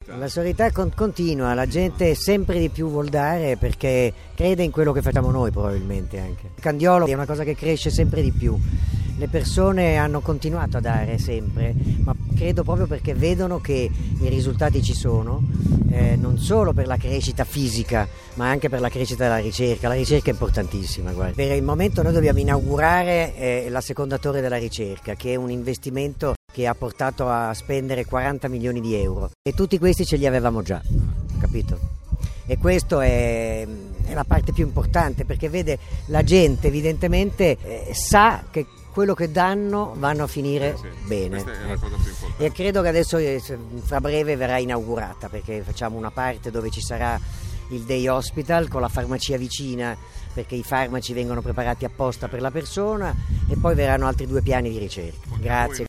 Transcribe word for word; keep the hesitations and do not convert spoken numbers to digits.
sordità? La sordità con- continua, la gente sempre di più vuol dare perché crede in quello che facciamo noi probabilmente anche. Il candiolo è una cosa che cresce sempre di più, le persone hanno continuato a dare sempre, ma credo proprio perché vedono che i risultati ci sono, eh, non solo per la crescita fisica ma anche per la crescita della ricerca. La ricerca è importantissima, guarda. Per il momento noi dobbiamo inaugurare eh, la seconda torre della ricerca, che è un investimento che ha portato a spendere quaranta milioni di euro e tutti questi ce li avevamo già, capito? E questo è, è la parte più importante, perché vede, la gente evidentemente eh, sa che quello che danno vanno a finire sì, sì. bene. Questa è la cosa più importante. E credo che adesso eh, fra breve verrà inaugurata, perché facciamo una parte dove ci sarà il day hospital con la farmacia vicina, perché i farmaci vengono preparati apposta per la persona, e poi verranno altri due piani di ricerca. Grazie.